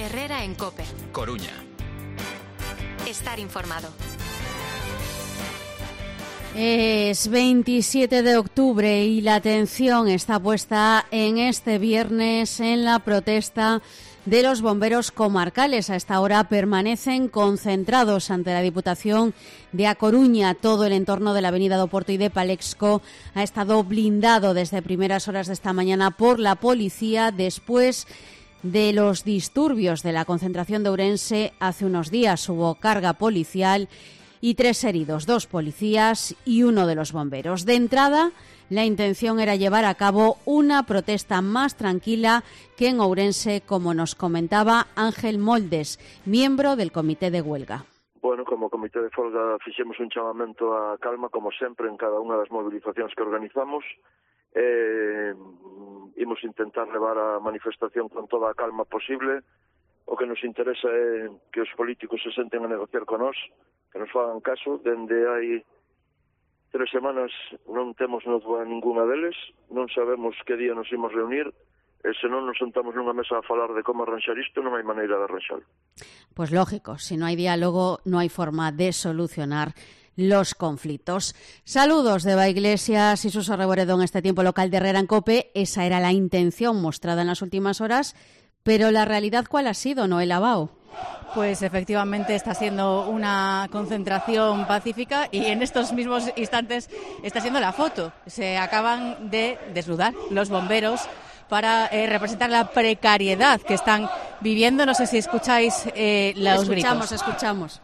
Herrera en COPE. Coruña. Estar informado. Es 27 de octubre y la atención está puesta en este viernes en la protesta de los bomberos comarcales. A esta hora permanecen concentrados ante la Diputación de A Coruña. Todo el entorno de la avenida do Porto y de Palexco ha estado blindado desde primeras horas de esta mañana por la policía después de los disturbios de la concentración de Ourense. Hace unos días hubo carga policial y 3 heridos, 2 policías y 1 de los bomberos. De entrada, la intención era llevar a cabo una protesta más tranquila que en Ourense, como nos comentaba Ángel Moldes, miembro del Comité de Huelga. Bueno, como Comité de Folga fixemos un chamamento a calma, como sempre, en cada unha das movilizacións que organizamos. Imos intentar levar a manifestación con toda a calma posible. O que nos interesa é que os políticos se senten a negociar con nós, que nos fagan caso. Dende hai 3 semanas non temos nova ninguna deles, non sabemos que día nos imos reunir, e se non nos sentamos nunha mesa a falar de como arranxar isto, non hai maneira de arranxalo. Pues lógico, si no hay diálogo no hay forma de solucionar los conflictos. Saludos de Eva Iglesias y Suso Reboredo en este tiempo local de Herrera en COPE. Esa era la intención mostrada en las últimas horas, pero la realidad, ¿cuál ha sido, Noela Bao? Pues efectivamente está siendo una concentración pacífica y en estos mismos instantes está siendo la foto. Se acaban de desnudar los bomberos para representar la precariedad que están viviendo. No sé si escucháis los gritos. Escuchamos.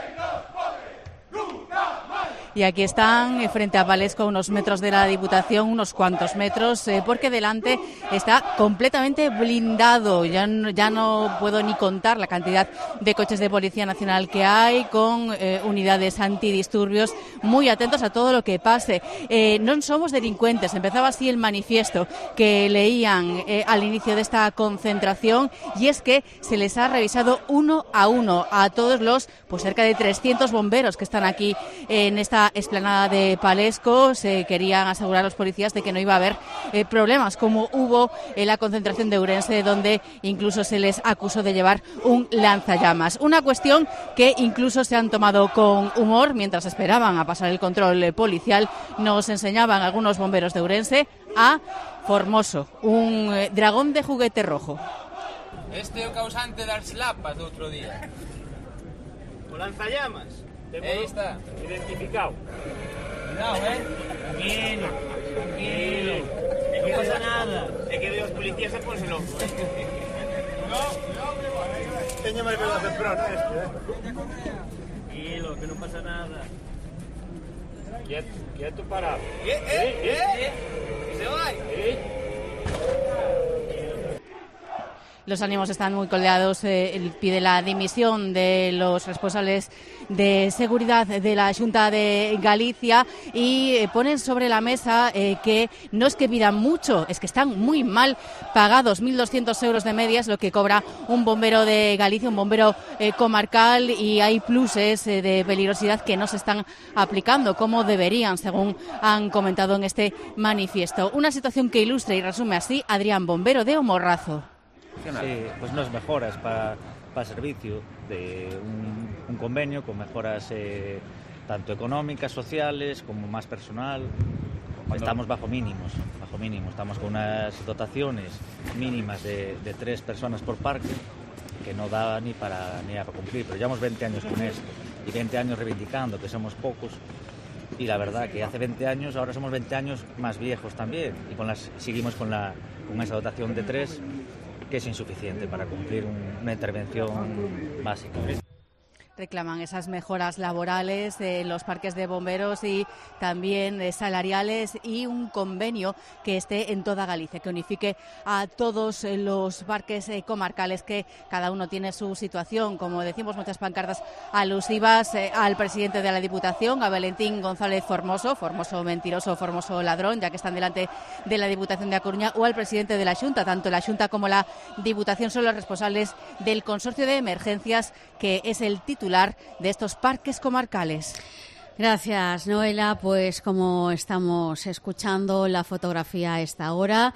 Y aquí están, frente a Palexco, a unos metros de la Diputación, unos cuantos metros, porque delante está completamente blindado. Ya no puedo ni contar la cantidad de coches de Policía Nacional que hay, con unidades antidisturbios, muy atentos a todo lo que pase. No somos delincuentes, empezaba así el manifiesto que leían al inicio de esta concentración, y es que se les ha revisado uno a uno a todos los cerca de 300 bomberos que están aquí en esta explanada de Palexco. Se querían asegurar los policías de que no iba a haber problemas como hubo en la concentración de Ourense, donde incluso se les acusó de llevar un lanzallamas. Una cuestión que incluso se han tomado con humor mientras esperaban a pasar el control policial. Nos enseñaban algunos bomberos de Ourense a Formoso, un dragón de juguete rojo. Este é o causante das lapas do outro día. O lanzallamas. Aí está. Identificado. Cuidado, Tranquilo. Non pasa nada. É que os policías se ponse loco. Teño máis velas de pronto Tranquilo, que non pasa nada. Quieto parado. Se vai. Los ánimos están muy coldeados. Pide la dimisión de los responsables de seguridad de la Xunta de Galicia y ponen sobre la mesa que no es que pidan mucho, es que están muy mal pagados. 1.200 euros de media es lo que cobra un bombero de Galicia, un bombero comarcal, y hay pluses de peligrosidad que no se están aplicando como deberían, según han comentado en este manifiesto. Una situación que ilustra y resume así Adrián, bombero de Omorrazo. Sí, pues nos mejoras para el servicio de un convenio con mejoras tanto económicas, sociales, como más personal. Estamos bajo mínimos, estamos con unas dotaciones mínimas de 3 personas por parque, que no da ni para cumplir, pero llevamos 20 años con esto y 20 años reivindicando que somos pocos, y la verdad que hace 20 años, ahora somos 20 años más viejos también, y seguimos con esa dotación de 3, que es insuficiente para cumplir una intervención básica. Reclaman esas mejoras laborales en los parques de bomberos y también salariales, y un convenio que esté en toda Galicia, que unifique a todos los parques comarcales, que cada uno tiene su situación. Como decimos, muchas pancartas alusivas al presidente de la Diputación, a Valentín González Formoso, Formoso mentiroso, Formoso ladrón, ya que están delante de la Diputación de A Coruña, o al presidente de la Xunta. Tanto la Xunta como la Diputación son los responsables del consorcio de emergencias, que es el titular de estos parques comarcales. Gracias, Noela. Pues como estamos escuchando la fotografía a esta hora,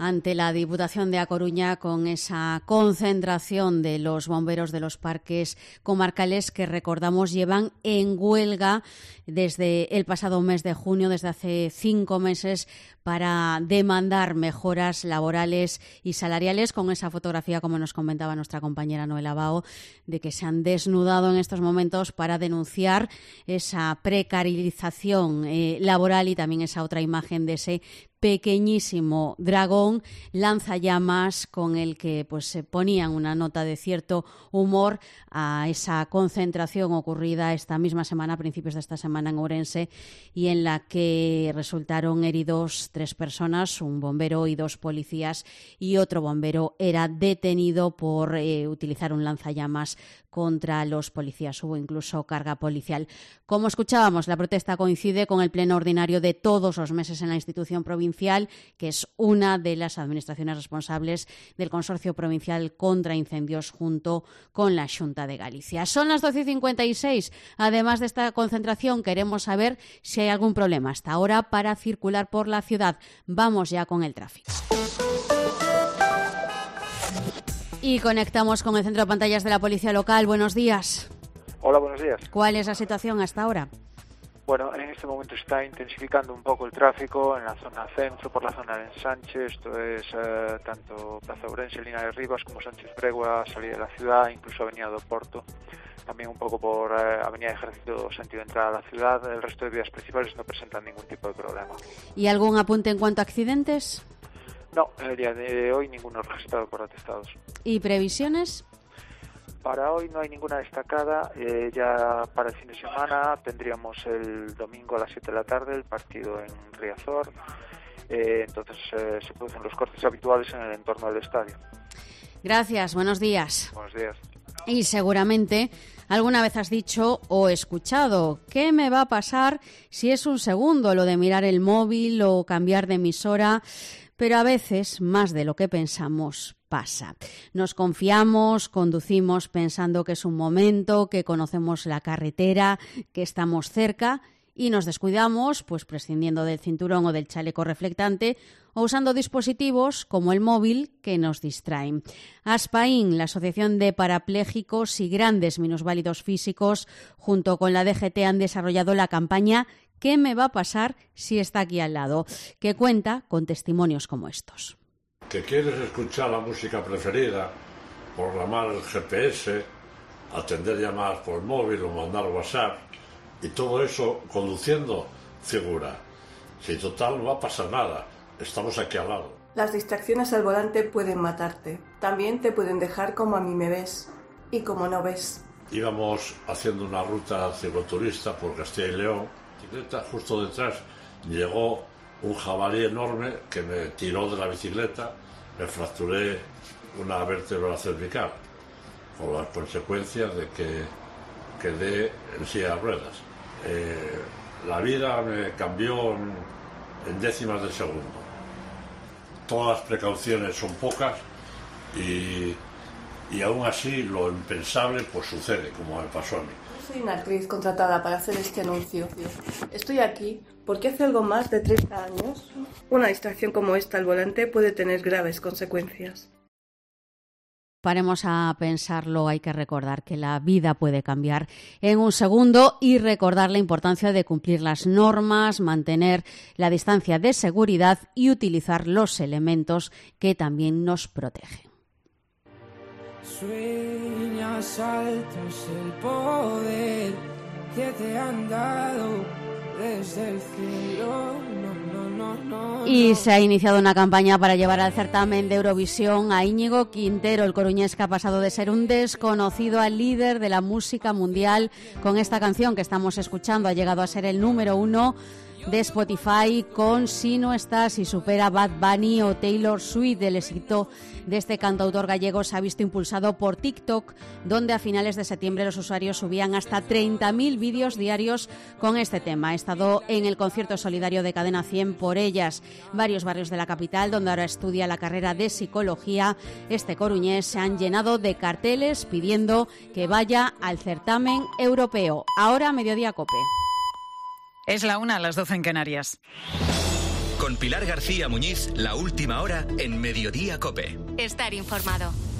ante la Diputación de A Coruña con esa concentración de los bomberos de los parques comarcales que, recordamos, llevan en huelga desde el pasado mes de junio, desde hace 5 meses, para demandar mejoras laborales y salariales, con esa fotografía, como nos comentaba nuestra compañera Noela Bao, de que se han desnudado en estos momentos para denunciar esa precarización laboral, y también esa otra imagen de ese pequeñísimo dragón lanzallamas con el que pues se ponían una nota de cierto humor a esa concentración ocurrida esta misma semana, a principios de esta semana, en Ourense, y en la que resultaron heridos 3 personas, un bombero y 2 policías, y otro bombero era detenido por utilizar un lanzallamas contra los policías. Hubo incluso carga policial. Como escuchábamos, la protesta coincide con el pleno ordinario de todos los meses en la institución provincial, que es una de las administraciones responsables del Consorcio Provincial contra Incendios junto con la Xunta de Galicia. Son las 12:56. Además de esta concentración, queremos saber si hay algún problema hasta ahora para circular por la ciudad. Vamos ya con el tráfico. Y conectamos con el centro de pantallas de la Policía Local. Buenos días. Hola, buenos días. ¿Cuál es la situación hasta ahora? Bueno, en este momento está intensificando un poco el tráfico en la zona centro, por la zona de Ensanche. Esto es tanto Plaza Ourense, Linares Rivas, como Sánchez Bregua, salida de la ciudad, incluso Avenida do Porto. También un poco por Avenida Ejército, sentido de entrada a la ciudad. El resto de vías principales no presentan ningún tipo de problema. ¿Y algún apunte en cuanto a accidentes? No, en el día de hoy ninguno registrado por atestados. ¿Y previsiones? Para hoy no hay ninguna destacada. Ya para el fin de semana tendríamos el domingo a las 7 de la tarde el partido en Riazor. Entonces se producen los cortes habituales en el entorno del estadio. Gracias, buenos días. Buenos días. Y seguramente alguna vez has dicho o escuchado: ¿qué me va a pasar si es un segundo lo de mirar el móvil o cambiar de emisora? Pero a veces, más de lo que pensamos, pasa. Nos confiamos, conducimos pensando que es un momento, que conocemos la carretera, que estamos cerca, y nos descuidamos, pues prescindiendo del cinturón o del chaleco reflectante, o usando dispositivos como el móvil que nos distraen. Aspaín, la Asociación de Parapléjicos y Grandes Minusválidos Físicos, junto con la DGT, han desarrollado la campaña ¿Qué me va a pasar si está aquí al lado?, que cuenta con testimonios como estos. Que quieres escuchar la música preferida, programar el GPS, atender llamadas por móvil o mandar WhatsApp, y todo eso conduciendo, figura. Si total no va a pasar nada, estamos aquí al lado. Las distracciones al volante pueden matarte. También te pueden dejar como a mí me ves y como no ves. Íbamos haciendo una ruta cicloturista por Castilla y León. Justo detrás llegó un jabalí enorme que me tiró de la bicicleta, me fracturé una vértebra cervical, con las consecuencias de que quedé en silla de ruedas. La vida me cambió en décimas de segundo. Todas las precauciones son pocas y aún así lo impensable pues sucede, como me pasó a mí. Soy una actriz contratada para hacer este anuncio. Estoy aquí porque hace algo más de 30 años una distracción como esta al volante puede tener graves consecuencias. Paremos a pensarlo, hay que recordar que la vida puede cambiar en un segundo y recordar la importancia de cumplir las normas, mantener la distancia de seguridad y utilizar los elementos que también nos protegen. Sueñas altos el poder que te han dado desde el cielo. Y se ha iniciado una campaña para llevar al certamen de Eurovisión a Íñigo Quintero, el coruñés que ha pasado de ser un desconocido al líder de la música mundial con esta canción que estamos escuchando. Ha llegado a ser el número 1 de Spotify con Si no estás, y supera Bad Bunny o Taylor Swift. El éxito de este cantautor gallego se ha visto impulsado por TikTok, donde a finales de septiembre los usuarios subían hasta 30.000 vídeos diarios con este tema. Ha estado en el concierto solidario de Cadena 100 por ellas. Varios barrios de la capital, donde ahora estudia la carrera de psicología, este coruñés, se han llenado de carteles pidiendo que vaya al certamen europeo. Ahora Mediodía Cope. Es la 1, a las 12 en Canarias. Con Con Pilar García Muñiz, la última hora en Mediodía COPE. Estar informado.